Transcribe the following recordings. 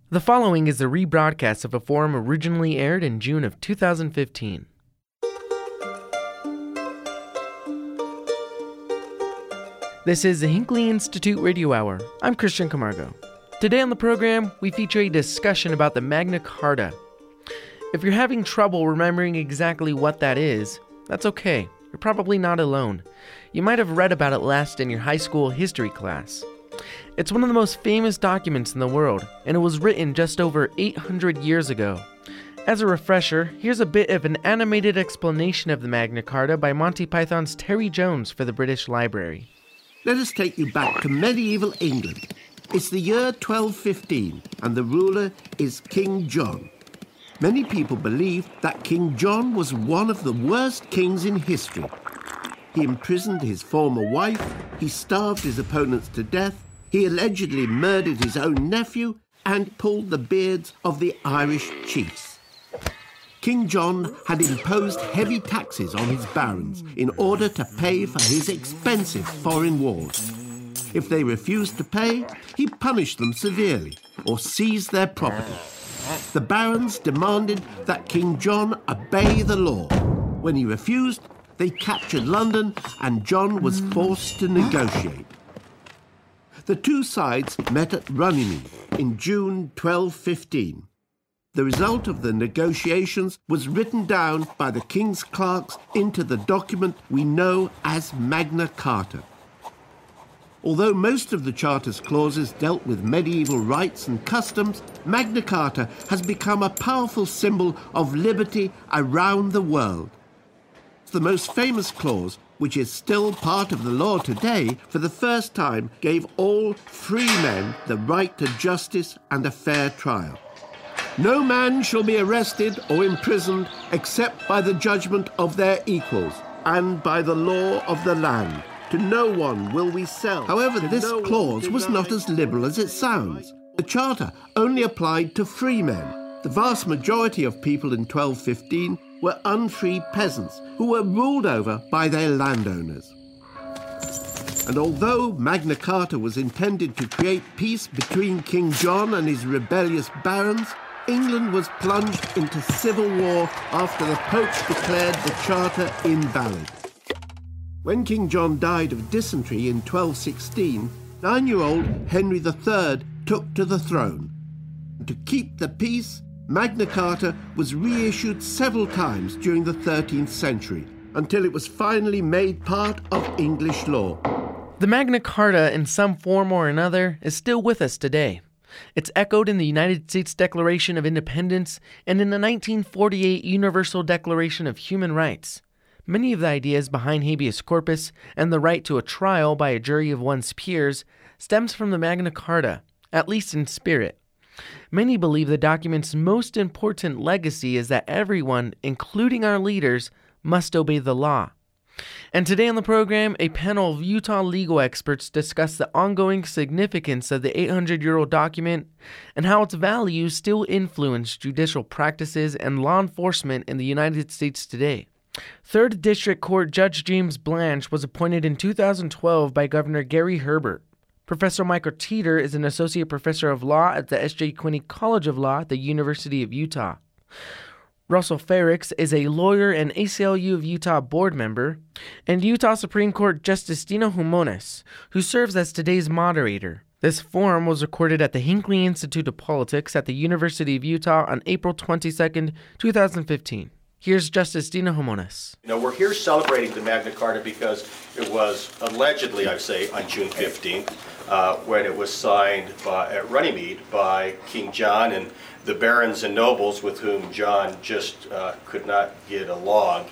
The following is a rebroadcast of a forum originally aired in June of 2015. This is the Hinckley Institute Radio Hour. I'm Christian Camargo. Today on the program, we feature a discussion about the Magna Carta. If you're having trouble remembering exactly what that is, that's okay. You're probably not alone. You might have read about it last in your high school history class. It's one of the most famous documents in the world, and it was written just over 800 years ago. As a refresher, here's a bit of an animated explanation of the Magna Carta by Monty Python's Terry Jones for the British Library. Let us take you back to medieval England. It's the year 1215, and the ruler is King John. Many people believe that King John was one of the worst kings in history. He imprisoned his former wife, he starved his opponents to death, he allegedly murdered his own nephew, and pulled the beards of the Irish chiefs. King John had imposed heavy taxes on his barons in order to pay for his expensive foreign wars. If they refused to pay, he punished them severely or seized their property. The barons demanded that King John obey the law. When he refused, they captured London and John was forced to negotiate. The two sides met at Runnymede in June 1215. The result of the negotiations was written down by the king's clerks into the document we know as Magna Carta. Although most of the Charter's clauses dealt with medieval rights and customs, Magna Carta has become a powerful symbol of liberty around the world. The most famous clause, which is still part of the law today, for the first time gave all free men the right to justice and a fair trial. No man shall be arrested or imprisoned except by the judgment of their equals and by the law of the land. To no one will we sell. However, this clause was not as liberal as it sounds. The Charter only applied to free men. The vast majority of people in 1215 were unfree peasants who were ruled over by their landowners. And although Magna Carta was intended to create peace between King John and his rebellious barons, England was plunged into civil war after the Pope declared the Charter invalid. When King John died of dysentery in 1216, 9-year-old Henry III took to the throne. To keep the peace, Magna Carta was reissued several times during the 13th century, until it was finally made part of English law. The Magna Carta, in some form or another, is still with us today. It's echoed in the United States Declaration of Independence and in the 1948 Universal Declaration of Human Rights. Many of the ideas behind habeas corpus and the right to a trial by a jury of one's peers stems from the Magna Carta, at least in spirit. Many believe the document's most important legacy is that everyone, including our leaders, must obey the law. And today on the program, a panel of Utah legal experts discuss the ongoing significance of the 800-year-old document and how its values still influence judicial practices and law enforcement in the United States today. 3rd District Court Judge James Blanch was appointed in 2012 by Governor Gary Herbert. Professor Michael Teeter is an associate professor of law at the S.J. Quinney College of Law at the University of Utah. Russell Ferrix is a lawyer and ACLU of Utah board member, and Utah Supreme Court Justice Dina Humones, who serves as today's moderator. This forum was recorded at the Hinckley Institute of Politics at the University of Utah on April 22, 2015. Here's Justice Dina Humones. We're here celebrating the Magna Carta because it was allegedly, I say, on June 15th, when it was signed at Runnymede by King John and the barons and nobles with whom John just could not get along.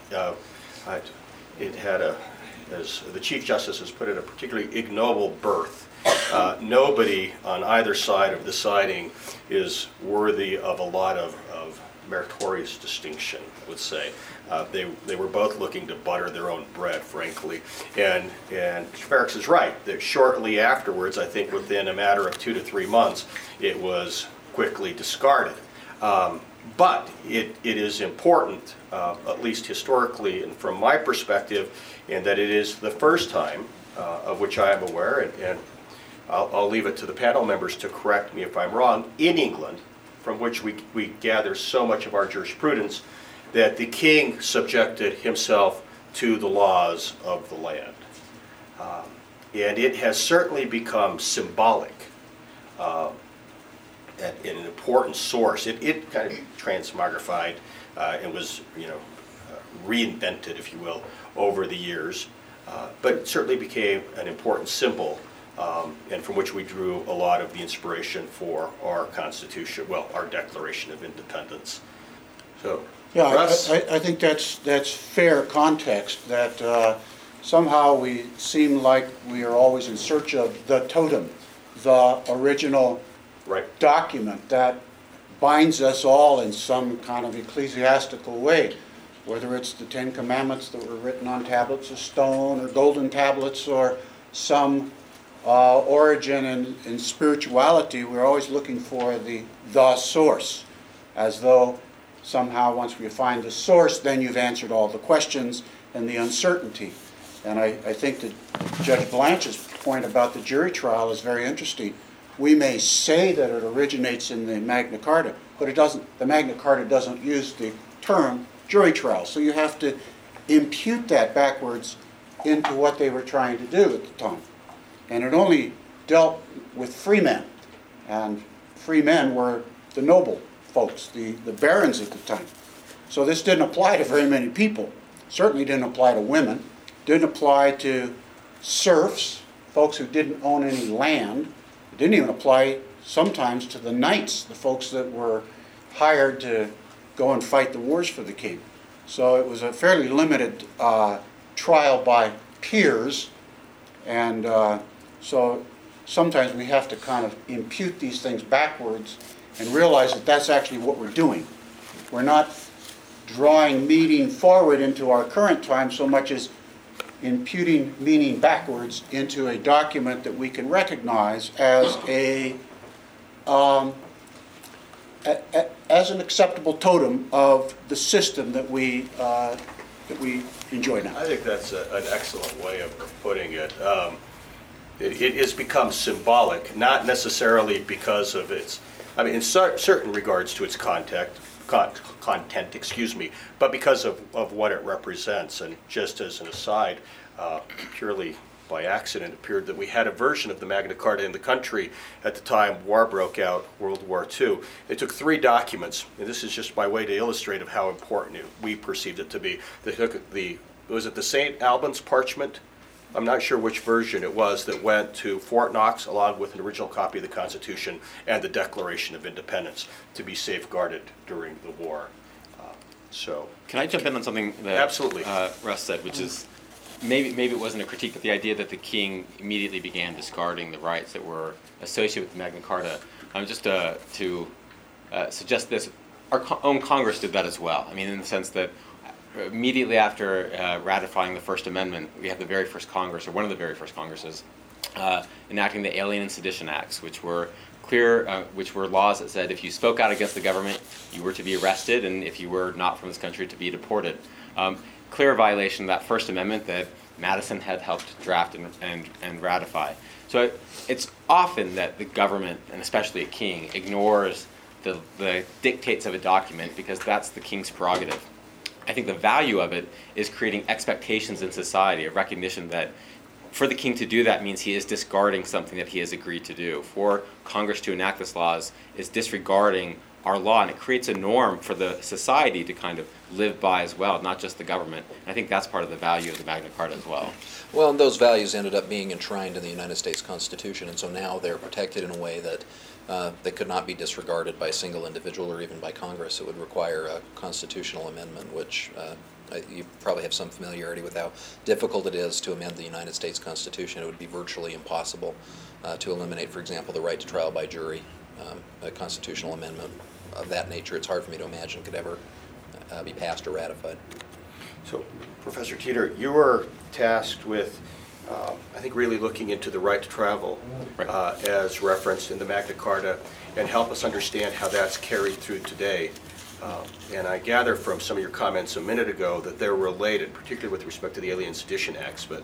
It had, as the Chief Justice has put it, a particularly ignoble birth. Nobody on either side of the signing is worthy of a lot of meritorious distinction, I would say. They were both looking to butter their own bread, frankly. And Ferrix is right, that shortly afterwards, I think within a matter of 2 to 3 months, it was quickly discarded. But it is important, at least historically and from my perspective, in that it is the first time, of which I am aware, and I'll leave it to the panel members to correct me if I'm wrong, in England, from which we gather so much of our jurisprudence, that the king subjected himself to the laws of the land. And it has certainly become symbolic and an important source. It kind of transmogrified and was, reinvented, if you will, over the years. But it certainly became an important symbol, and from which we drew a lot of the inspiration for our Constitution, our Declaration of Independence. So, yeah, Russ? I think that's fair context, that somehow we seem like we are always in search of the totem, the original Right. document that binds us all in some kind of ecclesiastical way, whether it's the Ten Commandments that were written on tablets of stone or golden tablets, or some origin in spirituality. We're always looking for the source, as though somehow once we find the source, then you've answered all the questions and the uncertainty. And I think that Judge Blanch's point about the jury trial is very interesting. We may say that it originates in the Magna Carta, but it doesn't. The Magna Carta doesn't use the term jury trial. So you have to impute that backwards into what they were trying to do at the time. And it only dealt with free men. And free men were the noble folks, the barons at the time. So this didn't apply to very many people. Certainly didn't apply to women. Didn't apply to serfs, folks who didn't own any land. It didn't even apply sometimes to the knights, the folks that were hired to go and fight the wars for the king. So it was a fairly limited trial by peers, and so sometimes we have to kind of impute these things backwards and realize that that's actually what we're doing. We're not drawing meaning forward into our current time so much as imputing meaning backwards into a document that we can recognize as as an acceptable totem of the system that we enjoy now. I think that's an excellent way of putting it. It has become symbolic, not necessarily because of its, in certain regards to its content, but because of what it represents. And just as an aside, purely by accident, it appeared that we had a version of the Magna Carta in the country at the time war broke out, World War II. They took 3 documents, and this is just by way to illustrate of how important we perceived it to be. They took was it the St. Albans parchment? I'm not sure which version it was that went to Fort Knox along with an original copy of the Constitution and the Declaration of Independence to be safeguarded during the war. Can I jump in on something that Absolutely. Russ said, which is maybe it wasn't a critique, but the idea that the king immediately began discarding the rights that were associated with the Magna Carta. Just to suggest this, our own Congress did that as well. In the sense that immediately after ratifying the First Amendment, we had the very first Congress, or one of the very first Congresses, enacting the Alien and Sedition Acts, which were which were laws that said if you spoke out against the government, you were to be arrested, and if you were not from this country, to be deported. Clear violation of that First Amendment that Madison had helped draft and ratify. So it's often that the government, and especially a king, ignores the dictates of a document because that's the king's prerogative. I think the value of it is creating expectations in society, a recognition that for the king to do that means he is discarding something that he has agreed to do. For Congress to enact this laws is disregarding our law, and it creates a norm for the society to kind of live by as well, not just the government. And I think that's part of the value of the Magna Carta as well. Well, and those values ended up being enshrined in the United States Constitution, and so now they're protected in a way that they could not be disregarded by a single individual or even by Congress. It would require a constitutional amendment, which you probably have some familiarity with how difficult it is to amend the United States Constitution. It would be virtually impossible to eliminate, for example, the right to trial by jury. A constitutional amendment of that nature, it's hard for me to imagine could ever be passed or ratified. So, Professor Teeter, you were tasked with, I think, really looking into the right to travel as referenced in the Magna Carta and help us understand how that's carried through today. And I gather from some of your comments a minute ago that they're related, particularly with respect to the Alien Sedition Acts. But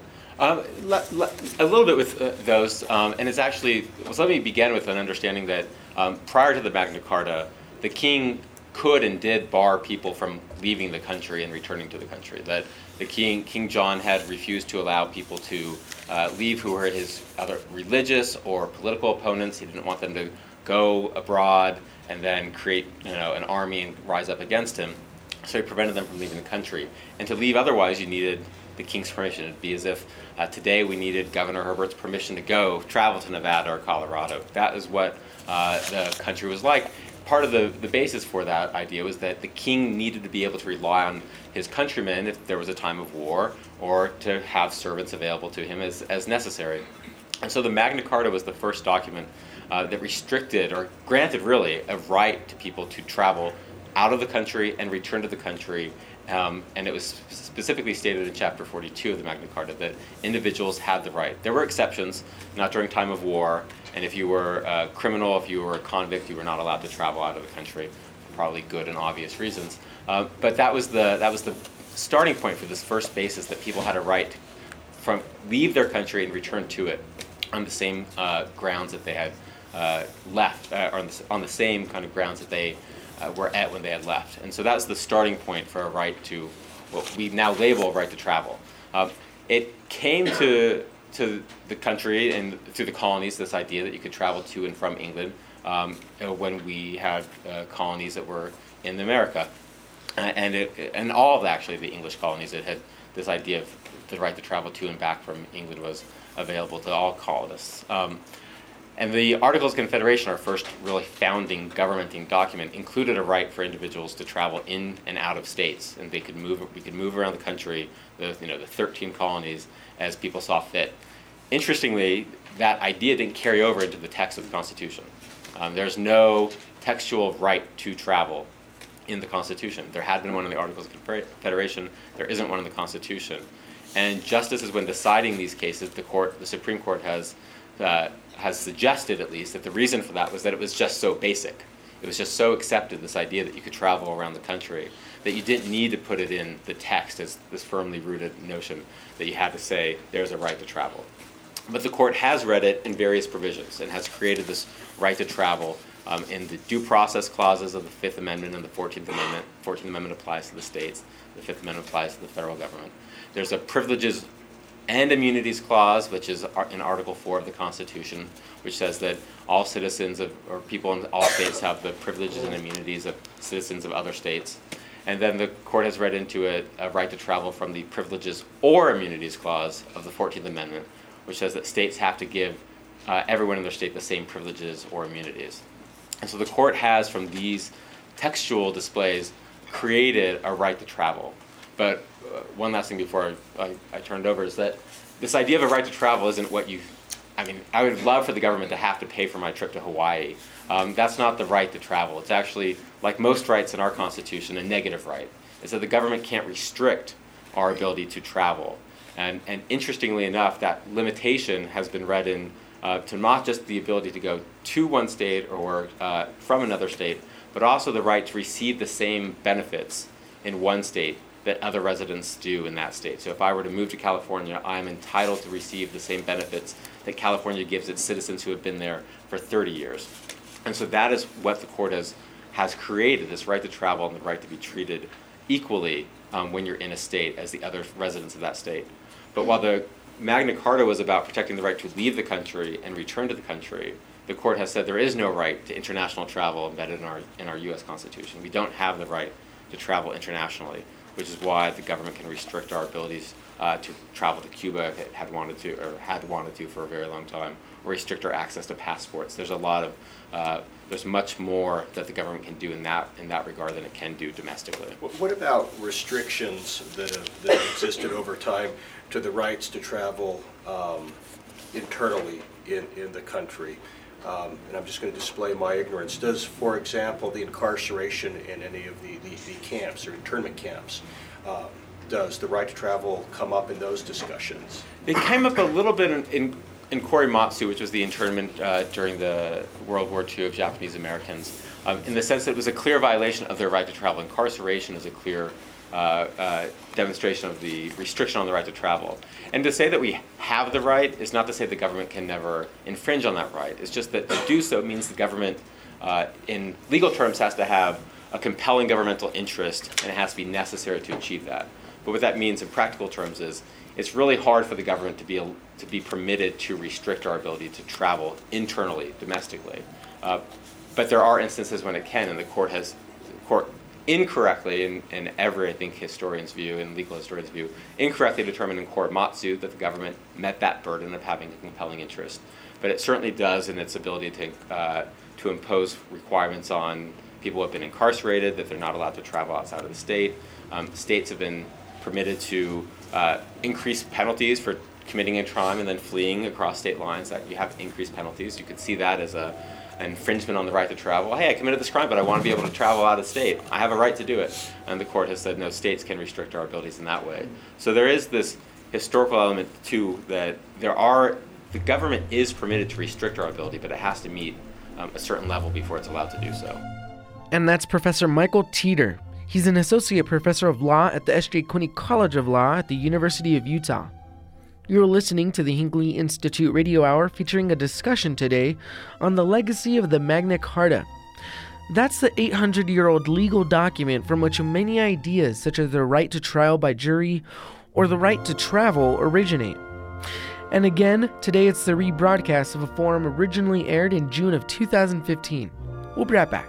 a little bit with those, and it's actually, let me begin with an understanding that prior to the Magna Carta, the king could and did bar people from leaving the country and returning to the country. That the King John had refused to allow people to leave who were his other religious or political opponents. He didn't want them to go abroad and then create, an army and rise up against him. So he prevented them from leaving the country. And to leave otherwise, you needed the king's permission. It'd be as if today we needed Governor Herbert's permission to travel to Nevada or Colorado. That is what the country was like. Part of the basis for that idea was that the king needed to be able to rely on his countrymen if there was a time of war, or to have servants available to him as necessary. And so the Magna Carta was the first document that restricted, or granted really, a right to people to travel out of the country and return to the country. And it was specifically stated in Chapter 42 of the Magna Carta that individuals had the right. There were exceptions, not during time of war, and if you were a criminal, if you were a convict, you were not allowed to travel out of the country, for probably good and obvious reasons. But that was the starting point for this first basis, that people had a right to leave their country and return to it on the same grounds that they had left, or on the same kind of grounds that they were at when they had left. And so that's the starting point for a right to, what we now label a right to travel. It came to the country and to the colonies, this idea that you could travel to and from England when we had colonies that were in America. And all of actually the English colonies that had this idea of the right to travel to and back from England was available to all colonists. And the Articles of Confederation, our first really founding governmenting document, included a right for individuals to travel in and out of states, and we could move around the country, the 13 colonies, as people saw fit. Interestingly, that idea didn't carry over into the text of the Constitution. There's no textual right to travel in the Constitution. There had been one in the Articles of Confederation. There isn't one in the Constitution. And justices, when deciding these cases, the Supreme Court has suggested, at least, that the reason for that was that it was just so basic. It was just so accepted, this idea that you could travel around the country, that you didn't need to put it in the text as this firmly rooted notion that you had to say there's a right to travel. But the court has read it in various provisions and has created this right to travel in the due process clauses of the Fifth Amendment and the 14th Amendment. 14th Amendment applies to the states. The Fifth Amendment applies to the federal government. There's a privileges and immunities clause, which is in Article 4 of the Constitution, which says that all citizens or people in all states have the privileges and immunities of citizens of other states. And then the court has read into it a right to travel from the privileges or immunities clause of the 14th Amendment, which says that states have to give everyone in their state the same privileges or immunities. And so the court has, from these textual displays, created a right to travel. But one last thing before I turned over is that this idea of a right to travel isn't what I would love for the government to have to pay for my trip to Hawaii. That's not the right to travel. It's actually, like most rights in our Constitution, a negative right. It's that the government can't restrict our ability to travel. And interestingly enough, that limitation has been read in to not just the ability to go to one state or from another state, but also the right to receive the same benefits in one state that other residents do in that state. So if I were to move to California, I am entitled to receive the same benefits that California gives its citizens who have been there for 30 years. And so that is what the court has created, this right to travel and the right to be treated equally when you're in a state as the other residents of that state. But while the Magna Carta was about protecting the right to leave the country and return to the country, the court has said there is no right to international travel embedded in our U.S. Constitution. We don't have the right to travel internationally, which is why the government can restrict our abilities to travel to Cuba if it had wanted to for a very long time, or restrict our access to passports. There's there's much more that the government can do in that regard than it can do domestically. What about restrictions that have existed over time to the rights to travel internally in the country? And I'm just going to display my ignorance. Does, for example, the incarceration in any of the camps or internment camps, does the right to travel come up in those discussions? It came up a little bit in Korematsu, which was the internment during the World War II of Japanese Americans, in the sense that it was a clear violation of their right to travel. Incarceration is a clear demonstration of the restriction on the right to travel. And to say that we have the right is not to say the government can never infringe on that right. It's just that to do so means the government, in legal terms, has to have a compelling governmental interest, and it has to be necessary to achieve that. But what that means in practical terms is it's really hard for the government to be permitted to restrict our ability to travel internally, domestically. But there are instances when it can, and the court incorrectly, in every, I think, historian's view and legal historian's view, incorrectly determined in Korematsu that the government met that burden of having a compelling interest. But it certainly does in its ability to impose requirements on people who have been incarcerated, that they're not allowed to travel outside of the state. States have been permitted to increase penalties for committing a crime and then fleeing across state lines. That you have increased penalties. You could see that as an infringement on the right to travel. Hey, I committed this crime, but I want to be able to travel out of state. I have a right to do it. And the court has said no, states can restrict our abilities in that way. So there is this historical element too, that the government is permitted to restrict our ability, but it has to meet a certain level before it's allowed to do so. And that's Professor Michael Teeter. He's an associate professor of law at the S.J. Quinney College of Law at the University of Utah. You're listening to the Hinckley Institute Radio Hour, featuring a discussion today on the legacy of the Magna Carta. That's the 800-year-old legal document from which many ideas, such as the right to trial by jury or the right to travel, originate. And again, today it's the rebroadcast of a forum originally aired in June of 2015. We'll be right back.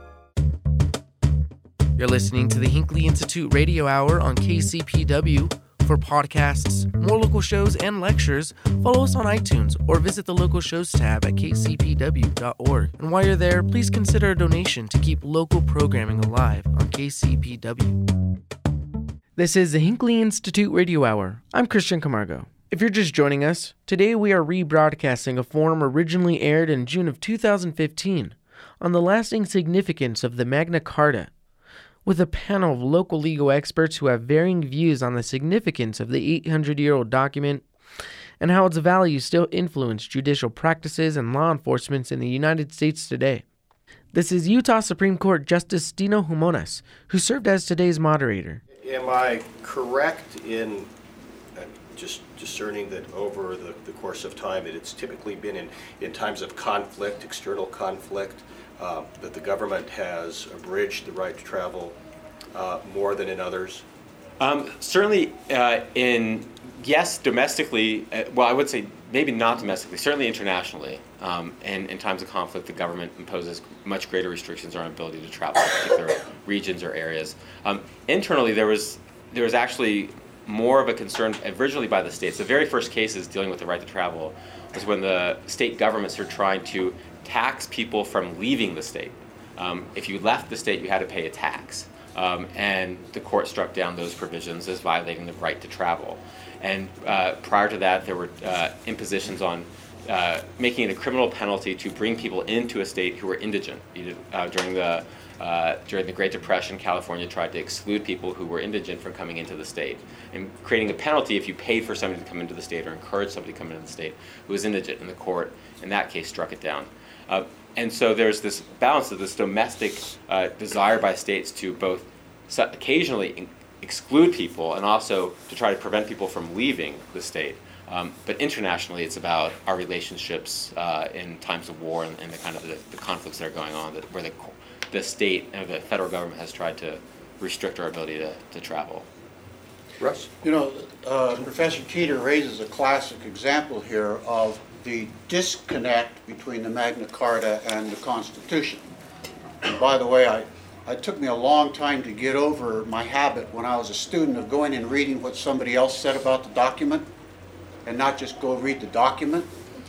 You're listening to the Hinckley Institute Radio Hour on KCPW. For podcasts, more local shows, and lectures, follow us on iTunes or visit the local shows tab at kcpw.org. And while you're there, please consider a donation to keep local programming alive on KCPW. This is the Hinckley Institute Radio Hour. I'm Christian Camargo. If you're just joining us, today we are rebroadcasting a forum originally aired in June of 2015 on the lasting significance of the Magna Carta, with a panel of local legal experts who have varying views on the significance of the 800-year-old document and how its values still influence judicial practices and law enforcement in the United States today. This is Utah Supreme Court Justice Dino Humonas, who served as today's moderator. Am I correct in just discerning that over the course of time, that it's typically been in times of conflict, external conflict, that the government has abridged the right to travel more than in others? Certainly, domestically, well, I would say maybe not domestically, certainly internationally. And in times of conflict, the government imposes much greater restrictions on our ability to travel to particular regions or areas. Internally, there was actually more of a concern originally by the states. The very first cases dealing with the right to travel was when the state governments were trying to tax people from leaving the state. If you left the state, you had to pay a tax. And the court struck down those provisions as violating the right to travel. And prior to that, there were impositions on making it a criminal penalty to bring people into a state who were indigent. During the Great Depression, California tried to exclude people who were indigent from coming into the state, and creating a penalty if you paid for somebody to come into the state or encouraged somebody to come into the state who was indigent. And the court, in that case, struck it down. And so there's this balance of this domestic desire by states to both occasionally exclude people and also to try to prevent people from leaving the state. But internationally, it's about our relationships in times of war and the kind of the conflicts that are going on, where the state and the federal government has tried to restrict our ability to travel. Russ? Professor Teeter raises a classic example here of the disconnect between the Magna Carta and the Constitution. And by the way, it took me a long time to get over my habit when I was a student of going and reading what somebody else said about the document, and not just go read the document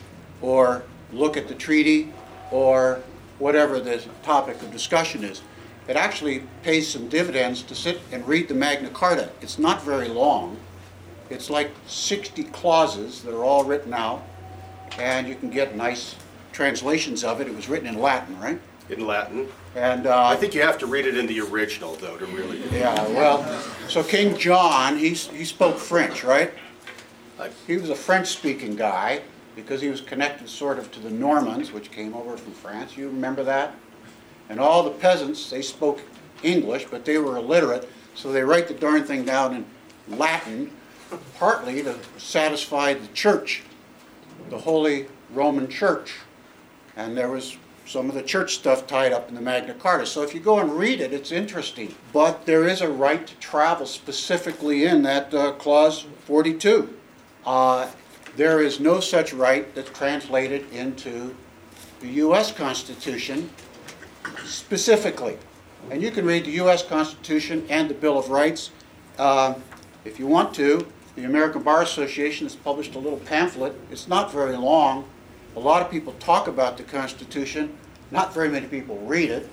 or look at the treaty or whatever the topic of discussion is. It actually pays some dividends to sit and read the Magna Carta. It's not very long. It's like 60 clauses that are all written out, and you can get nice translations of it. It was written in Latin, right? In Latin. And I think you have to read it in the original, though, to really... Yeah, well, so King John, he spoke French, right? He was a French-speaking guy, because he was connected sort of to the Normans, which came over from France. You remember that? And all the peasants, they spoke English, but they were illiterate, so they write the darn thing down in Latin, partly to satisfy the church, the Holy Roman Church. And there was some of the church stuff tied up in the Magna Carta. So if you go and read it, it's interesting. But there is a right to travel specifically in that clause 42. There is no such right that's translated into the U.S. Constitution specifically. And you can read the U.S. Constitution and the Bill of Rights. If you want to, the American Bar Association has published a little pamphlet. It's not very long. A lot of people talk about the Constitution. Not very many people read it.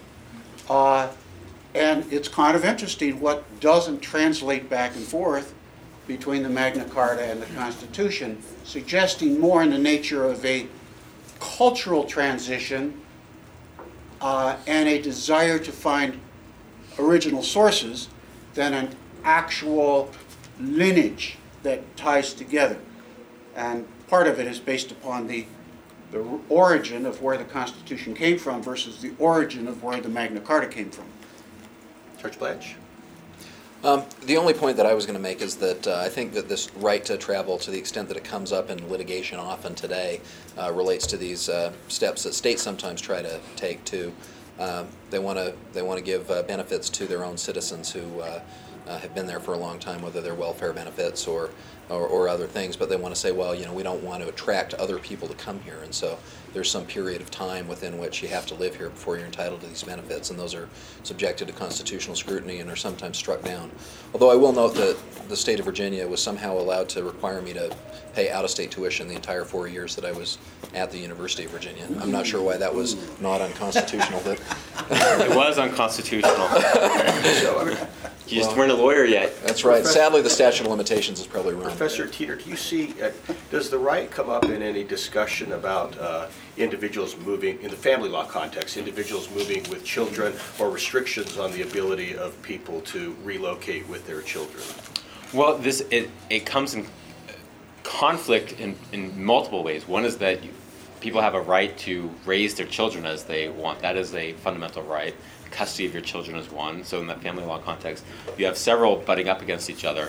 And it's kind of interesting what doesn't translate back and forth between the Magna Carta and the Constitution, suggesting more in the nature of a cultural transition and a desire to find original sources than an actual lineage that ties together. And part of it is based upon the origin of where the Constitution came from versus the origin of where the Magna Carta came from. Judge Blanche? The only point that I was going to make is that I think that this right to travel, to the extent that it comes up in litigation often today, relates to these steps that states sometimes try to take too. They want to give benefits to their own citizens who have been there for a long time, whether they're welfare benefits or other things, but they want to say, well, we don't want to attract other people to come here, and so there's some period of time within which you have to live here before you're entitled to these benefits, and those are subjected to constitutional scrutiny and are sometimes struck down. Although I will note that the state of Virginia was somehow allowed to require me to pay out-of-state tuition the entire 4 years that I was at the University of Virginia. I'm not sure why that was not unconstitutional. It was unconstitutional. You just weren't a lawyer yet. That's right. Sadly, the statute of limitations is probably wrong. Professor Teeter, do you see, does the right come up in any discussion about individuals moving, in the family law context, individuals moving with children or restrictions on the ability of people to relocate with their children? Well, it comes in conflict in multiple ways. One is that people have a right to raise their children as they want. That is a fundamental right. Custody of your children is one. So in that family law context, you have several butting up against each other.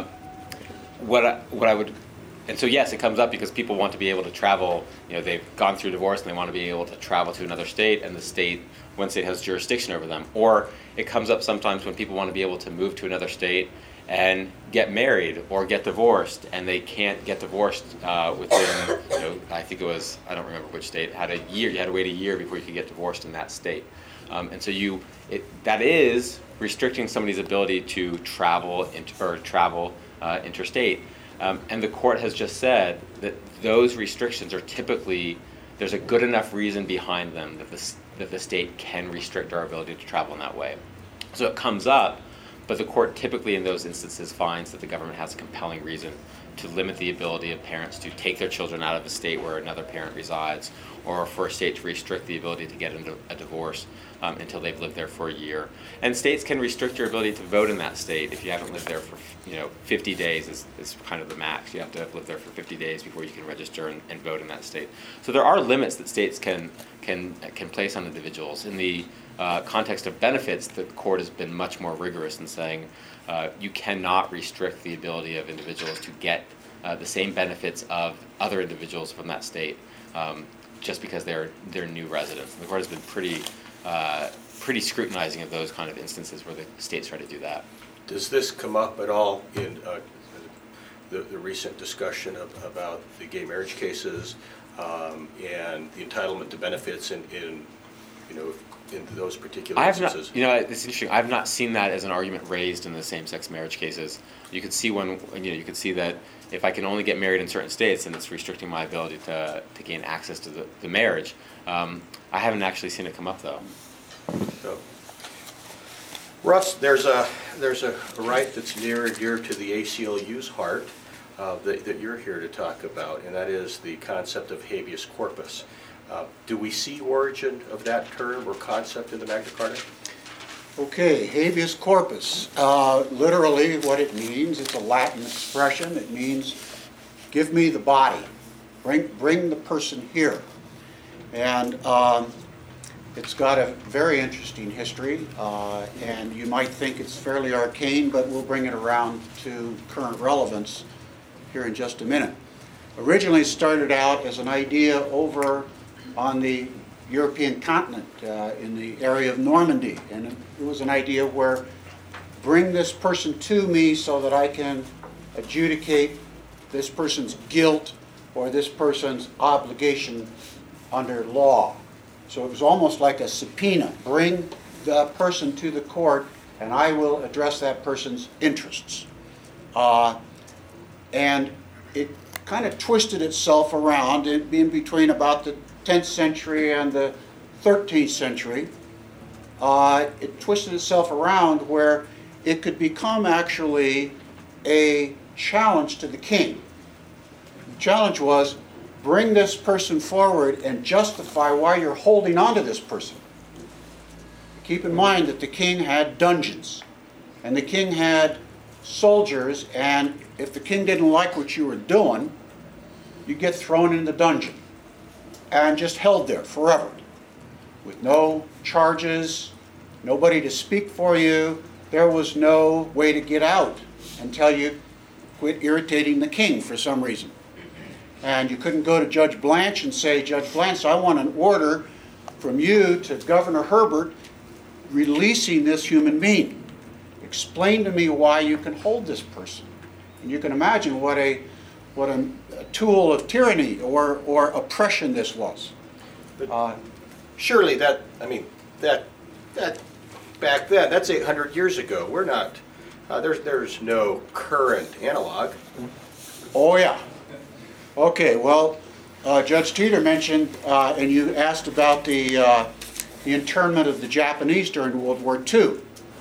And so yes, it comes up because people want to be able to travel. They've gone through divorce and they want to be able to travel to another state, and one state has jurisdiction over them. Or it comes up sometimes when people want to be able to move to another state and get married or get divorced, and they can't get divorced within, I think it was, I don't remember which state, had a year. You had to wait a year before you could get divorced in that state. And so that is restricting somebody's ability to travel interstate. And the court has just said that those restrictions are typically, there's a good enough reason behind them that the state can restrict our ability to travel in that way. So it comes up, but the court typically in those instances finds that the government has a compelling reason to limit the ability of parents to take their children out of a state where another parent resides, or for a state to restrict the ability to get into a divorce until they've lived there for a year. And states can restrict your ability to vote in that state if you haven't lived there for 50 days is kind of the max. You have to have lived there for 50 days before you can register and vote in that state. So there are limits that states can place on individuals. In the context of benefits, the court has been much more rigorous in saying you cannot restrict the ability of individuals to get the same benefits of other individuals from that state just because they're new residents. And the court has been pretty scrutinizing of those kind of instances where the states try to do that. Does this come up at all in the recent discussion about the gay marriage cases and the entitlement to benefits in those particular instances? It's interesting. I've not seen that as an argument raised in the same-sex marriage cases. You could see you could see that if I can only get married in certain states, then it's restricting my ability to gain access to the marriage. I haven't actually seen it come up though. So, Russ, there's a right that's near and dear to the ACLU's heart that you're here to talk about, and that is the concept of habeas corpus. Do we see origin of that term or concept in the Magna Carta? Okay, habeas corpus. Literally what it means, it's a Latin expression. It means give me the body, Bring the person here. And it's got a very interesting history, and you might think it's fairly arcane, but we'll bring it around to current relevance here in just a minute. Originally started out as an idea over on the European continent, in the area of Normandy, and it was an idea where bring this person to me so that I can adjudicate this person's guilt or this person's obligation under law. So it was almost like a subpoena. Bring the person to the court and I will address that person's interests. And it kind of twisted itself around in between about the 10th century and the 13th century. It twisted itself around where it could become actually a challenge to the king. The challenge was, bring this person forward and justify why you're holding on to this person. Keep in mind that the king had dungeons, and the king had soldiers, and if the king didn't like what you were doing, you'd get thrown in the dungeon and just held there forever with no charges, nobody to speak for you. There was no way to get out until you quit irritating the king for some reason. And you couldn't go to Judge Blanche and say, Judge Blanche, I want an order from you to Governor Herbert releasing this human being. Explain to me why you can hold this person. And you can imagine what a tool of tyranny or oppression this was. Surely that back then, that's 800 years ago. We're not, there's no current analog. Oh yeah. Okay, well, Judge Teeter mentioned, and you asked about the internment of the Japanese during World War II.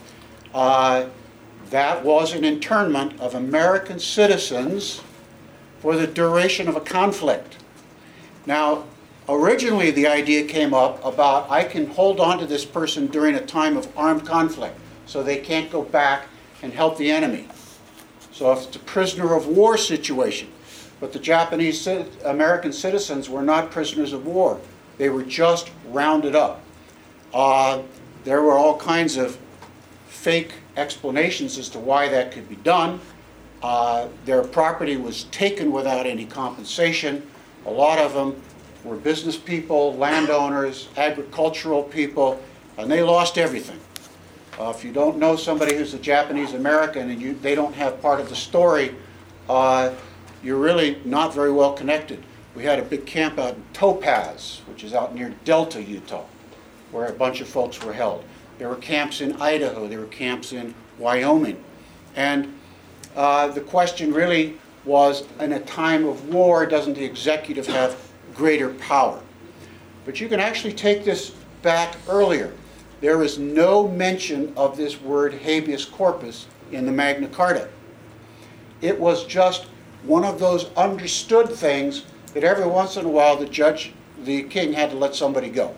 That was an internment of American citizens for the duration of a conflict. Now, originally the idea came up about I can hold on to this person during a time of armed conflict so they can't go back and help the enemy. So if it's a prisoner of war situation, but the Japanese American citizens were not prisoners of war. They were just rounded up. There were all kinds of fake explanations as to why that could be done. Their property was taken without any compensation. A lot of them were business people, landowners, agricultural people, and they lost everything. If you don't know somebody who's a Japanese American and they don't have part of the story, you're really not very well connected. We had a big camp out in Topaz, which is out near Delta, Utah, where a bunch of folks were held. There were camps in Idaho. There were camps in Wyoming. And the question really was, in a time of war, doesn't the executive have greater power? But you can actually take this back earlier. There is no mention of this word habeas corpus in the Magna Carta. It was just one of those understood things that every once in a while the king had to let somebody go.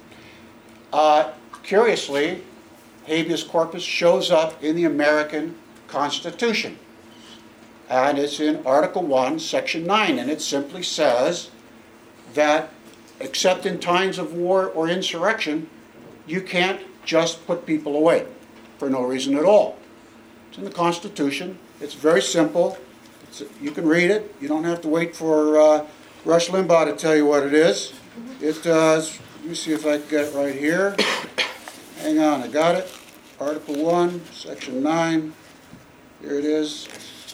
Curiously, habeas corpus shows up in the American Constitution. And it's in Article 1, Section 9, and it simply says that except in times of war or insurrection, you can't just put people away for no reason at all. It's in the Constitution. It's very simple. You can read it. You don't have to wait for Rush Limbaugh to tell you what it is. It does. Let me see if I can get it right here. Hang on, I got it. Article 1, Section 9. Here it is.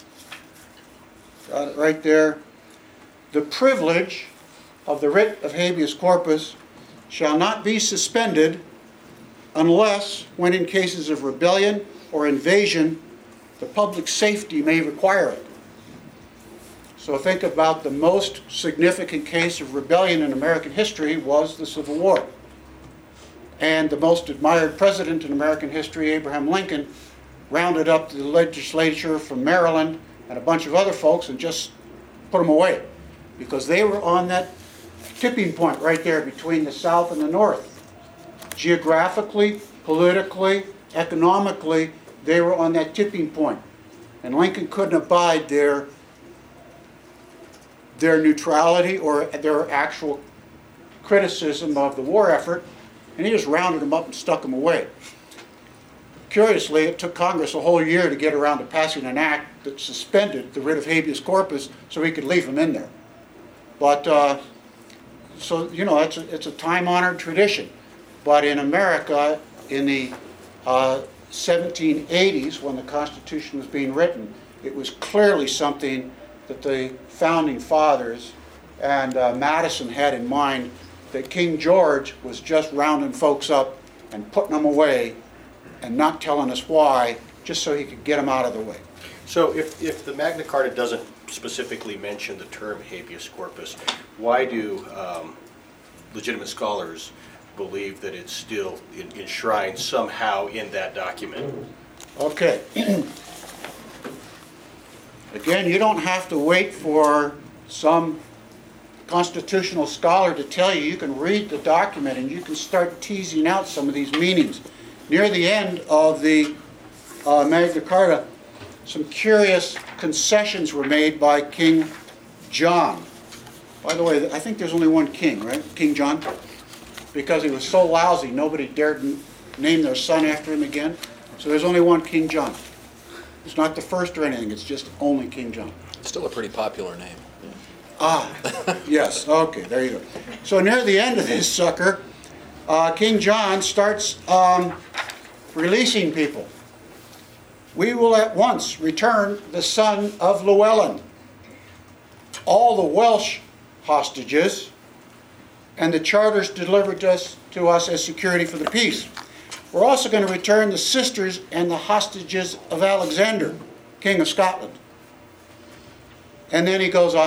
Got it right there. The privilege of the writ of habeas corpus shall not be suspended unless, when in cases of rebellion or invasion, the public safety may require it. So think about the most significant case of rebellion in American history was the Civil War. And the most admired president in American history, Abraham Lincoln, rounded up the legislature from Maryland and a bunch of other folks and just put them away because they were on that tipping point right there between the South and the North. Geographically, politically, economically, they were on that tipping point. And Lincoln couldn't abide their their neutrality or their actual criticism of the war effort, and he just rounded them up and stuck them away. Curiously, it took Congress a whole year to get around to passing an act that suspended the writ of habeas corpus so he could leave them in there. But, so, you know, it's a time-honored tradition. But in America, in the 1780s, when the Constitution was being written, it was clearly something that the Founding Fathers and Madison had in mind, that King George was just rounding folks up and putting them away and not telling us why, just so he could get them out of the way. So if the Magna Carta doesn't specifically mention the term habeas corpus, why do legitimate scholars believe that it's still enshrined somehow in that document? Okay. Again, you don't have to wait for some constitutional scholar to tell you. You can read the document and you can start teasing out some of these meanings. Near the end of the Magna Carta, some curious concessions were made by King John. By the way, I think there's only one king, right? King John? Because he was so lousy, nobody dared name their son after him again. So there's only one King John. It's not the first or anything, it's just only King John. Still a pretty popular name. Ah, yes, okay, there you go. So near the end of this sucker, King John starts releasing people. We will at once return the son of Llewellyn, all the Welsh hostages, and the charters delivered to us as security for the peace. We're also going to return the sisters and the hostages of Alexander, King of Scotland. And then they go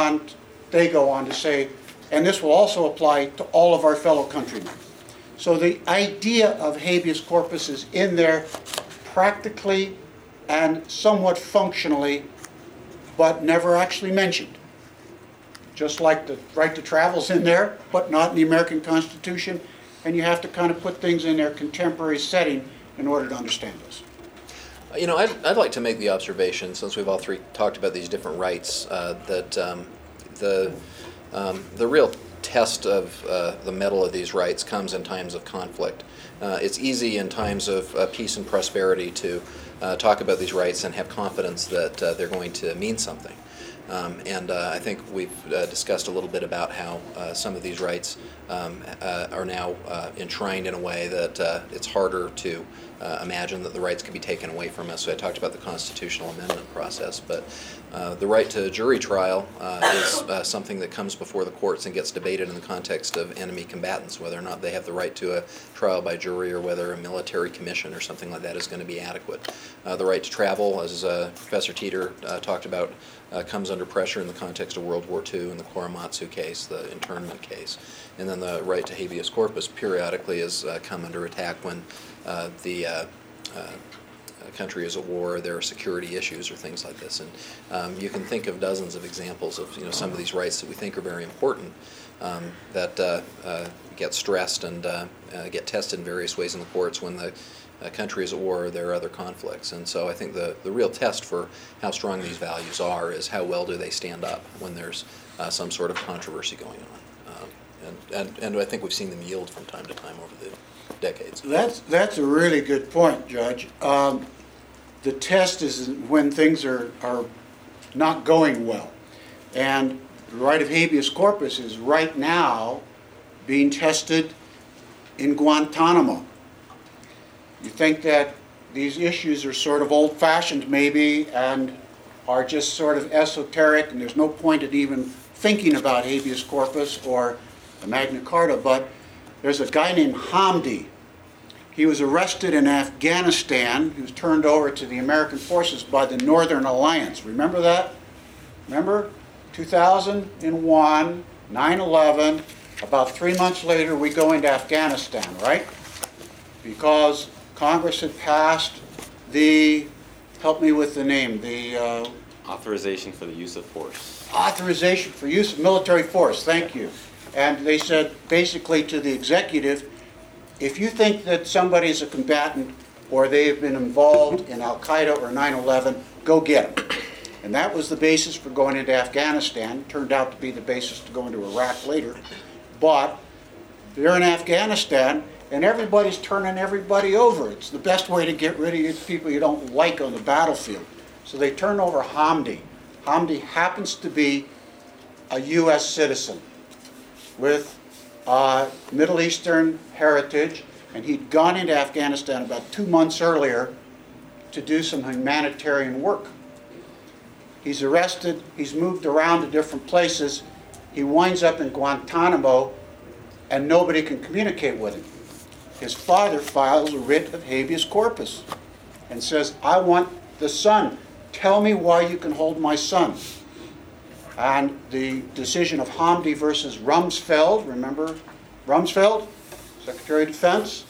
on to say, and this will also apply to all of our fellow countrymen. So the idea of habeas corpus is in there practically and somewhat functionally, but never actually mentioned. Just like the right to travel's in there, but not in the American Constitution, and you have to kind of put things in their contemporary setting in order to understand this. You know, I'd like to make the observation, since we've all three talked about these different rights, that the real test of the mettle of these rights comes in times of conflict. It's easy in times of peace and prosperity to talk about these rights and have confidence that they're going to mean something. And I think we've discussed a little bit about how some of these rights are now enshrined in a way that it's harder to imagine that the rights can be taken away from us. So I talked about the constitutional amendment process, but the right to jury trial is something that comes before the courts and gets debated in the context of enemy combatants, whether or not they have the right to a trial by jury or whether a military commission or something like that is going to be adequate. The right to travel, as Professor Teeter talked about, comes under pressure in the context of World War II and the Korematsu case, the internment case. And then the right to habeas corpus periodically has come under attack when the country is at war, there are security issues or things like this. And you can think of dozens of examples of some of these rights that we think are very important that get stressed and get tested in various ways in the courts when the country is at war or there are other conflicts. And so I think the real test for how strong these values are is how well do they stand up when there's some sort of controversy going on. And I think we've seen them yield from time to time over the decades. That's a really good point, Judge. The test is when things are not going well. And the right of habeas corpus is right now being tested in Guantanamo. You think that these issues are sort of old-fashioned maybe and are just sort of esoteric and there's no point in even thinking about habeas corpus or the Magna Carta, but there's a guy named Hamdi. He was arrested in Afghanistan. He was turned over to the American forces by the Northern Alliance. Remember that? Remember? 2001, 9/11, about 3 months later we go into Afghanistan, right? Because Congress had passed the, help me with the name, the Authorization for the use of force. Authorization for use of military force, thank you. And they said basically to the executive, if you think that somebody is a combatant or they have been involved in Al-Qaeda or 9/11, go get them. And that was the basis for going into Afghanistan. Turned out to be the basis to go into Iraq later. But they're in Afghanistan, and everybody's turning everybody over. It's the best way to get rid of people you don't like on the battlefield. So they turn over Hamdi. Hamdi happens to be a U.S. citizen with Middle Eastern heritage, and he'd gone into Afghanistan about 2 months earlier to do some humanitarian work. He's arrested, he's moved around to different places, he winds up in Guantanamo, and nobody can communicate with him. His father files a writ of habeas corpus and says, I want the son. Tell me why you can hold my son. And the decision of Hamdi versus Rumsfeld, remember Rumsfeld, Secretary of Defense,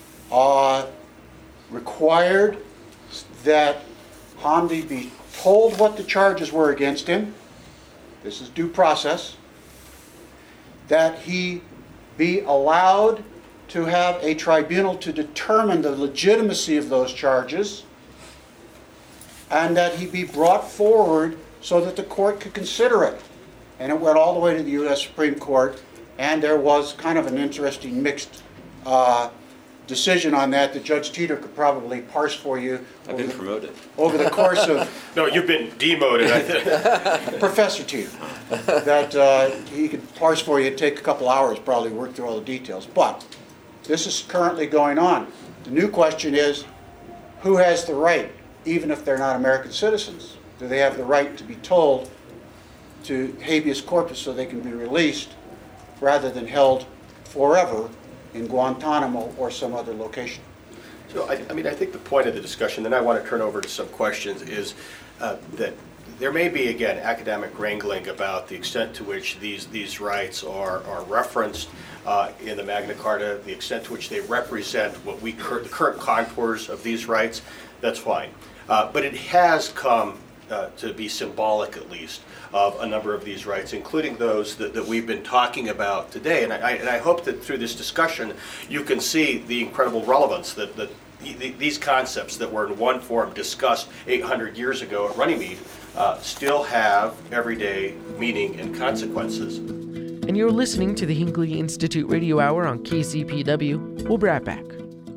required that Hamdi be told what the charges were against him. This is due process. That he be allowed to have a tribunal to determine the legitimacy of those charges, and that he be brought forward so that the court could consider it. And it went all the way to the U.S. Supreme Court, and there was kind of an interesting mixed decision on that Judge Teeter could probably parse for you. I've been promoted. Over the course of... No, you've been demoted, I think. Professor Teeter. That he could parse for you. It'd take a couple hours probably to work through all the details. But this is currently going on. The new question is, who has the right, even if they're not American citizens? Do they have the right to be told to habeas corpus so they can be released rather than held forever in Guantanamo or some other location? So, I think the point of the discussion, then I want to turn over to some questions, is that there may be, again, academic wrangling about the extent to which these rights are referenced in the Magna Carta, the extent to which they represent what the current contours of these rights. That's fine. But it has come to be symbolic, at least, of a number of these rights, including those that we've been talking about today. And I hope that through this discussion you can see the incredible relevance that these concepts that were in one form discussed 800 years ago at Runnymede still have everyday meaning and consequences. And you're listening to the Hinckley Institute Radio Hour on KCPW. We'll be right back.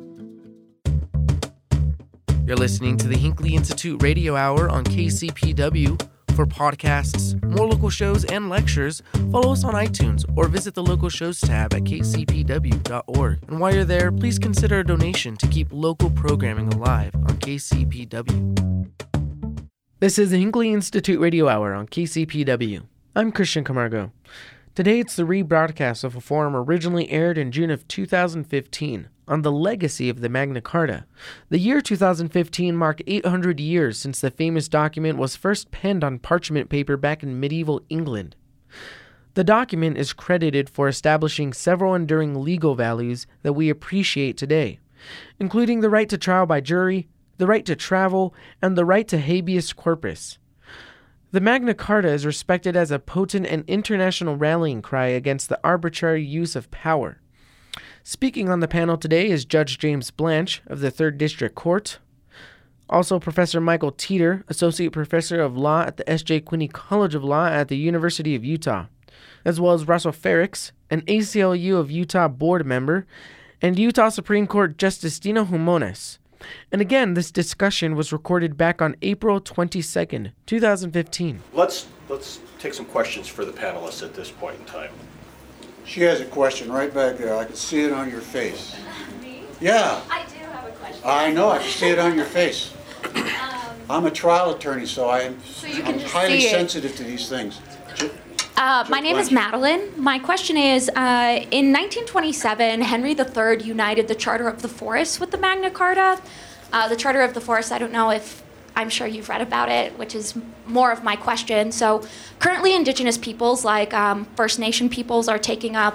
You're listening to the Hinckley Institute Radio Hour on KCPW. For podcasts, more local shows, and lectures, follow us on iTunes or visit the local shows tab at kcpw.org. And while you're there, please consider a donation to keep local programming alive on KCPW. This is the Hinckley Institute Radio Hour on KCPW. I'm Christian Camargo. Today it's the rebroadcast of a forum originally aired in June of 2015 on the legacy of the Magna Carta. The year 2015 marked 800 years since the famous document was first penned on parchment paper back in medieval England. The document is credited for establishing several enduring legal values that we appreciate today, including the right to trial by jury, the right to travel, and the right to habeas corpus. The Magna Carta is respected as a potent and international rallying cry against the arbitrary use of power. Speaking on the panel today is Judge James Blanch of the 3rd District Court. Also, Professor Michael Teeter, Associate Professor of Law at the S.J. Quinney College of Law at the University of Utah, as well as Russell Ferrix, an ACLU of Utah board member, and Utah Supreme Court Justice Dino Humones. And again, this discussion was recorded back on April 22nd, 2015. Let's take some questions for the panelists at this point in time. She has a question right back there. I can see it on your face. Me? Yeah. I do have a question. I know. I can see it on your face. I'm a trial attorney, so I'm highly sensitive to these things. My name is Madeline. My question is, in 1927, Henry III united the Charter of the Forest with the Magna Carta. The Charter of the Forest, I don't know if, I'm sure you've read about it, which is more of my question. So currently Indigenous peoples like First Nation peoples are taking up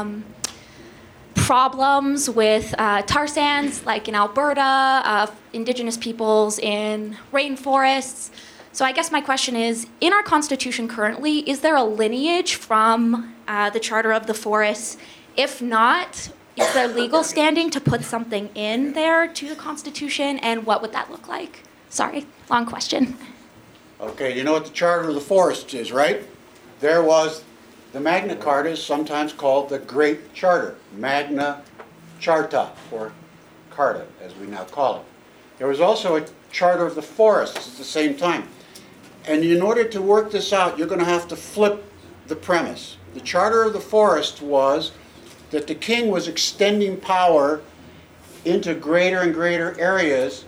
problems with tar sands, like in Alberta, Indigenous peoples in rainforests. So I guess my question is, in our Constitution currently, is there a lineage from the Charter of the Forest? If not, is there legal standing to put something in there to the Constitution, and what would that look like? Sorry, long question. Okay, you know what the Charter of the Forests is, right? There was, the Magna Carta is sometimes called the Great Charter, Magna Charta, or Carta, as we now call it. There was also a Charter of the Forests at the same time. And in order to work this out, you're going to have to flip the premise. The Charter of the Forests was that the king was extending power into greater and greater areas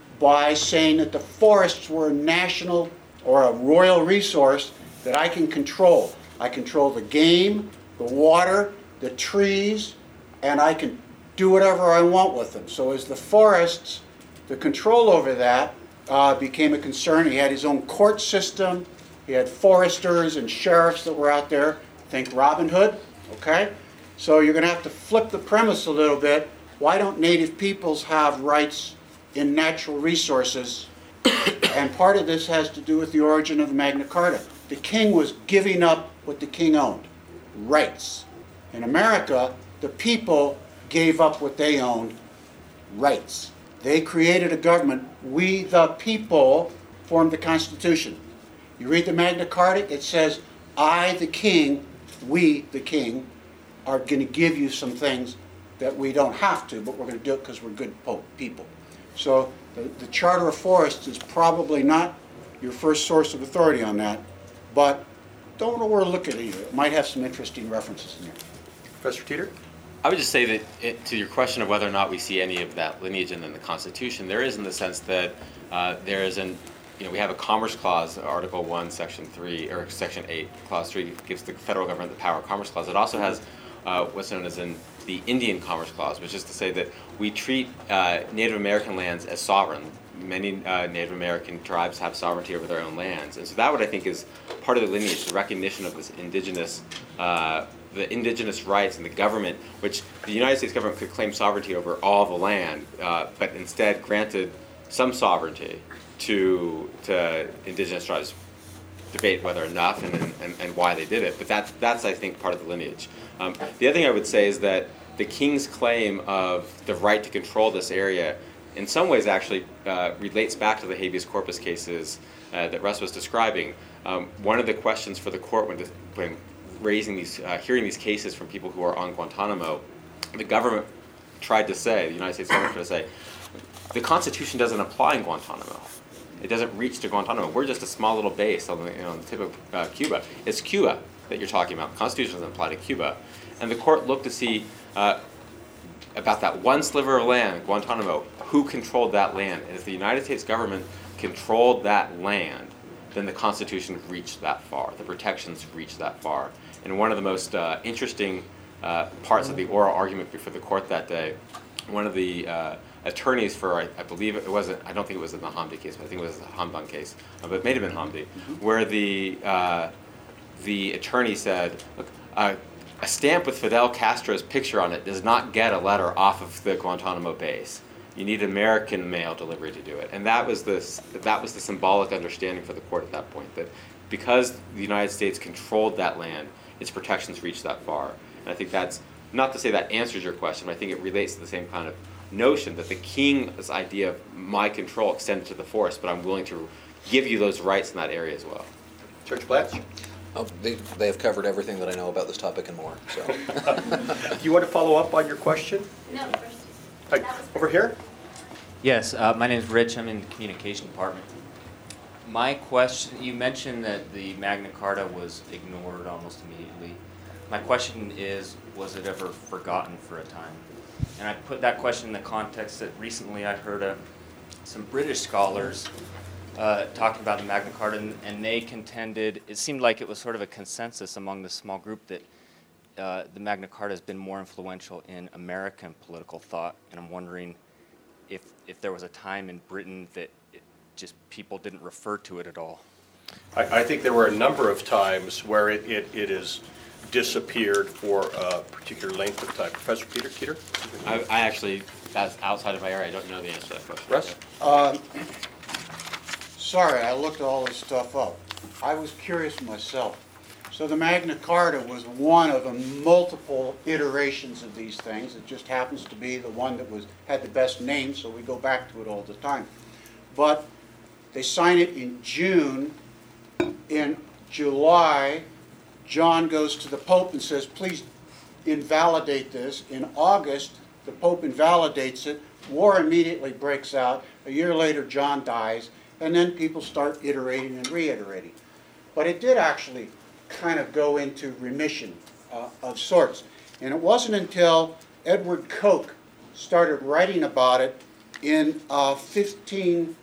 by saying that the forests were a national or a royal resource that I can control. I control the game, the water, the trees, and I can do whatever I want with them. So as the forests, the control over that became a concern. He had his own court system. He had foresters and sheriffs that were out there. Think Robin Hood, okay? So you're going to have to flip the premise a little bit. Why don't native peoples have rights in natural resources? And part of this has to do with the origin of the Magna Carta. The king was giving up what the king owned, rights. In America, the people gave up what they owned, rights. They created a government. We, the people, formed the Constitution. You read the Magna Carta, it says, I, the king, we, the king, are going to give you some things that we don't have to, but we're going to do it because we're good people. So the Charter of Forests is probably not your first source of authority on that, but don't overlook it either. It might have some interesting references in there. Professor Teeter? I would just say that to your question of whether or not we see any of that lineage in the Constitution, there is in the sense that there is we have a Commerce Clause, Article 1, Section 3, or Section 8, Clause 3 gives the federal government the power of Commerce Clause. It also has what's known as the Indian Commerce Clause, which is to say that we treat Native American lands as sovereign. Many Native American tribes have sovereignty over their own lands. And so that what I think is part of the lineage, the recognition of this the indigenous rights and the government, which the United States government could claim sovereignty over all the land, but instead granted some sovereignty to indigenous tribes. Debate whether enough and why they did it, but that's I think part of the lineage. The other thing I would say is that the king's claim of the right to control this area in some ways actually relates back to the habeas corpus cases that Russ was describing. One of the questions for the court when raising hearing these cases from people who are on Guantanamo, the government tried to say, the United States government tried to say, the Constitution doesn't apply in Guantanamo. It doesn't reach to Guantanamo. We're just a small little base on the tip of Cuba. It's Cuba that you're talking about. The Constitution doesn't apply to Cuba. And the court looked to see about that one sliver of land, Guantanamo, who controlled that land. And if the United States government controlled that land, then the Constitution reached that far. The protections reached that far. And one of the most interesting parts of the oral argument before the court that day, one of the attorneys for, I believe it wasn't, I don't think it was in the Hamdi case, but I think it was the Hamdan case, but it may have been Hamdi, where the attorney said, look, a stamp with Fidel Castro's picture on it does not get a letter off of the Guantanamo base. You need American mail delivery to do it. And that was the symbolic understanding for the court at that point, that because the United States controlled that land, its protections reached that far. And I think that's, not to say that answers your question, but I think it relates to the same kind of notion that the king's idea of my control extended to the forest, but I'm willing to give you those rights in that area as well. Judge Blatch? Oh, they have covered everything that I know about this topic and more. So, Do you want to follow up on your question? No, Over here? Yes, my name is Rich. I'm in the communication department. My question, you mentioned that the Magna Carta was ignored almost immediately. My question is, was it ever forgotten for a time? And I put that question in the context that recently I heard some British scholars talking about the Magna Carta, and they contended, it seemed like it was sort of a consensus among the small group that the Magna Carta has been more influential in American political thought, and I'm wondering if there was a time in Britain that just people didn't refer to it at all. I think there were a number of times where it has disappeared for a particular length of time. Professor Peter Keeter? I actually, that's outside of my area. I don't know the answer to that question. Russ? Sorry, I looked all this stuff up. I was curious myself. So the Magna Carta was one of the multiple iterations of these things. It just happens to be the one that had the best name, so we go back to it all the time. But they sign it in June In July, John goes to the Pope and says, please invalidate this. In August, the Pope invalidates it. War immediately breaks out. A year later, John dies. And then people start iterating and reiterating. But it did actually kind of go into remission of sorts. And it wasn't until Edward Coke started writing about it in 1500s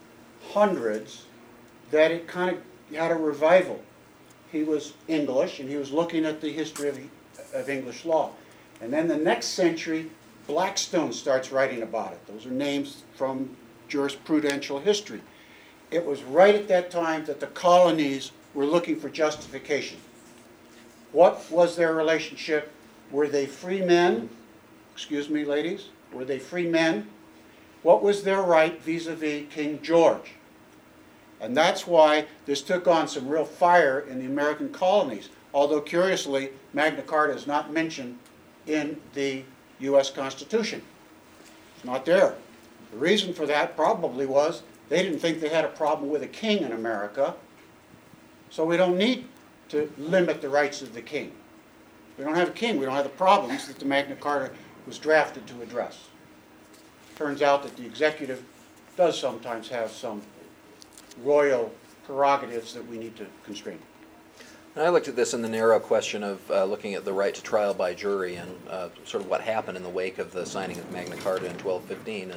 that it kind of had a revival. He was English, and he was looking at the history of English law. And then the next century, Blackstone starts writing about it. Those are names from jurisprudential history. It was right at that time that the colonies were looking for justification. What was their relationship? Were they free men? Excuse me, ladies. Were they free men? What was their right vis-a-vis King George? And that's why this took on some real fire in the American colonies. Although, curiously, Magna Carta is not mentioned in the U.S. Constitution. It's not there. The reason for that probably was they didn't think they had a problem with a king in America, so we don't need to limit the rights of the king. We don't have a king. We don't have the problems that the Magna Carta was drafted to address. Turns out that the executive does sometimes have some royal prerogatives that we need to constrain. I looked at this in the narrow question of looking at the right to trial by jury and sort of what happened in the wake of the signing of Magna Carta in 1215.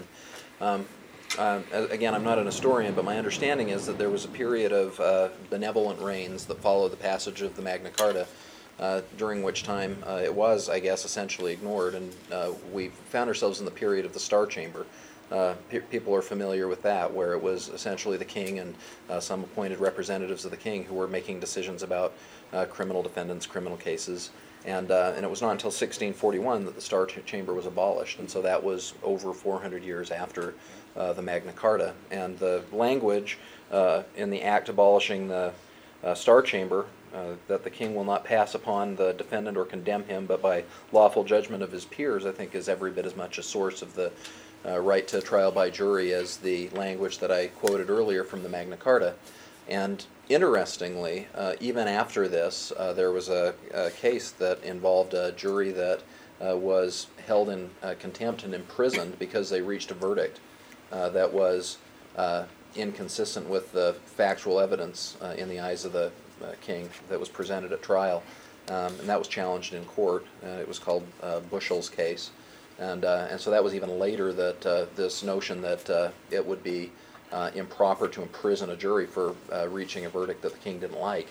And again, I'm not an historian, but my understanding is that there was a period of benevolent reigns that followed the passage of the Magna Carta, during which time it was, I guess, essentially ignored, and we found ourselves in the period of the Star Chamber. People are familiar with that, where it was essentially the king and some appointed representatives of the king who were making decisions about criminal defendants, criminal cases, and it was not until 1641 that the Star Chamber was abolished, and so that was over 400 years after the Magna Carta. And the language in the act abolishing the Star Chamber, that the king will not pass upon the defendant or condemn him, but by lawful judgment of his peers, I think is every bit as much a source of the right to trial by jury as the language that I quoted earlier from the Magna Carta. And interestingly, even after this, there was a case that involved a jury that was held in contempt and imprisoned because they reached a verdict that was inconsistent with the factual evidence in the eyes of the king that was presented at trial. And that was challenged in court. It was called Bushell's case. And so that was even later that this notion that it would be improper to imprison a jury for reaching a verdict that the king didn't like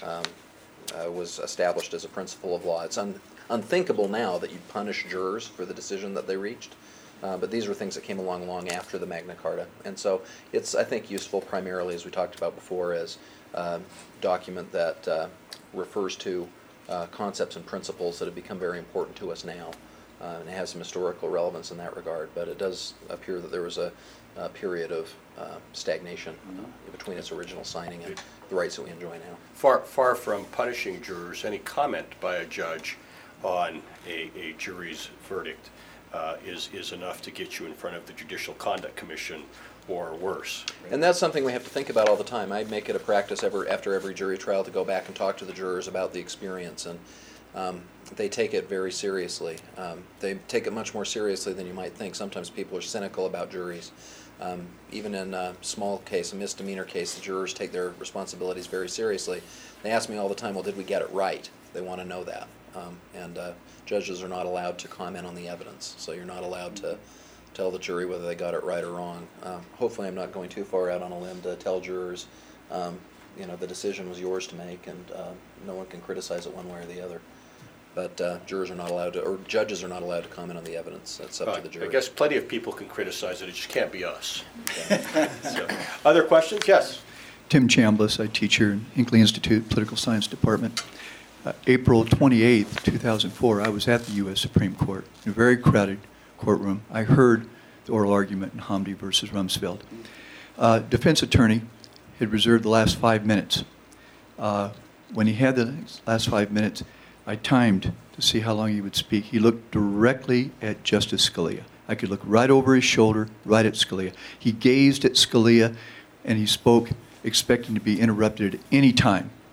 was established as a principle of law. It's unthinkable now that you'd punish jurors for the decision that they reached, but these were things that came along long after the Magna Carta. And so it's, I think, useful primarily, as we talked about before, as a document that refers to concepts and principles that have become very important to us now. And it has some historical relevance in that regard, but it does appear that there was a period of stagnation between its original signing and the rights that we enjoy now. Far from punishing jurors, any comment by a judge on a jury's verdict is enough to get you in front of the Judicial Conduct Commission or worse. And that's something we have to think about all the time. I make it a practice after every jury trial to go back and talk to the jurors about the experience, and they take it very seriously. They take it much more seriously than you might think. Sometimes people are cynical about juries. Even in a small case, a misdemeanor case, the jurors take their responsibilities very seriously. They ask me all the time, well, did we get it right? They want to know that. And judges are not allowed to comment on the evidence, so you're not allowed to tell the jury whether they got it right or wrong. Hopefully I'm not going too far out on a limb to tell jurors, the decision was yours to make, and no one can criticize it one way or the other. But jurors are not allowed to, or judges are not allowed to comment on the evidence. That's up to the jury. I guess plenty of people can criticize it. It just can't be us. So, other questions? Yes. Tim Chambliss. I teach here in Hinckley Institute, Political Science Department. April 28th, 2004, I was at the U.S. Supreme Court in a very crowded courtroom. I heard the oral argument in Hamdi versus Rumsfeld. Defense attorney had reserved the last 5 minutes. When he had the last 5 minutes, I timed to see how long he would speak. He looked directly at Justice Scalia. I could look right over his shoulder, right at Scalia. He gazed at Scalia, and he spoke expecting to be interrupted at any time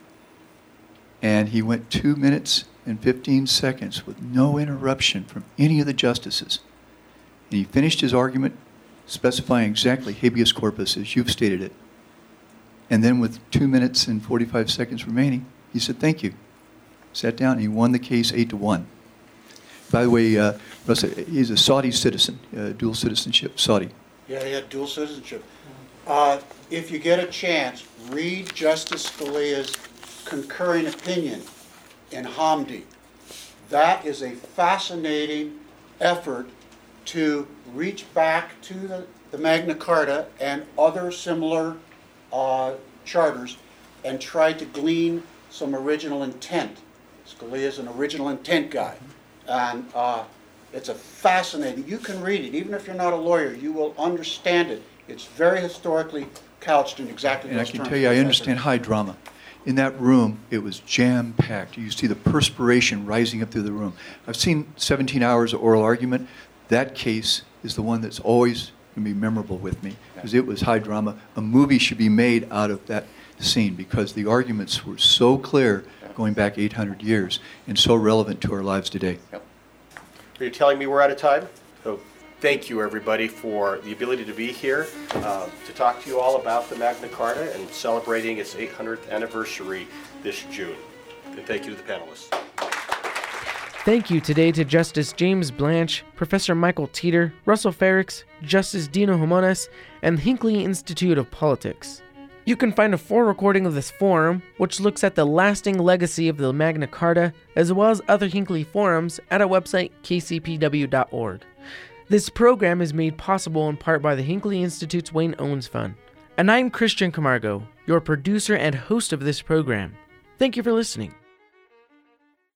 And he went 2 minutes and 15 seconds with no interruption from any of the justices. And he finished his argument specifying exactly habeas corpus as you've stated it. And then with 2 minutes and 45 seconds remaining, he said, thank you. Sat down and he won the case 8-1. By the way, Russell, he's a Saudi citizen, dual citizenship, Saudi. Yeah, he had dual citizenship. If you get a chance, read Justice Scalia's concurring opinion in Hamdi. That is a fascinating effort to reach back to the Magna Carta and other similar charters and try to glean some original intent. Scalia is an original intent guy. And it's a fascinating, you can read it, even if you're not a lawyer, you will understand it. It's very historically couched in exactly those terms. And I can tell you, I understand high drama. In that room, it was jam-packed. You see the perspiration rising up through the room. I've seen 17 hours of oral argument. That case is the one that's always going to be memorable with me, because it was high drama. A movie should be made out of that scene, because the arguments were so clear going back 800 years and so relevant to our lives today. Are you telling me we're out of time? So thank you, everybody, for the ability to be here to talk to you all about the Magna Carta and celebrating its 800th anniversary this June. And thank you to the panelists. Thank you today to Justice James Blanch, Professor Michael Teeter, Russell Ferrix, Justice Dino Jimenez, and the Hinckley Institute of Politics. You can find a full recording of this forum, which looks at the lasting legacy of the Magna Carta, as well as other Hinckley forums, at our website, kcpw.org. This program is made possible in part by the Hinckley Institute's Wayne Owens Fund. And I'm Christian Camargo, your producer and host of this program. Thank you for listening.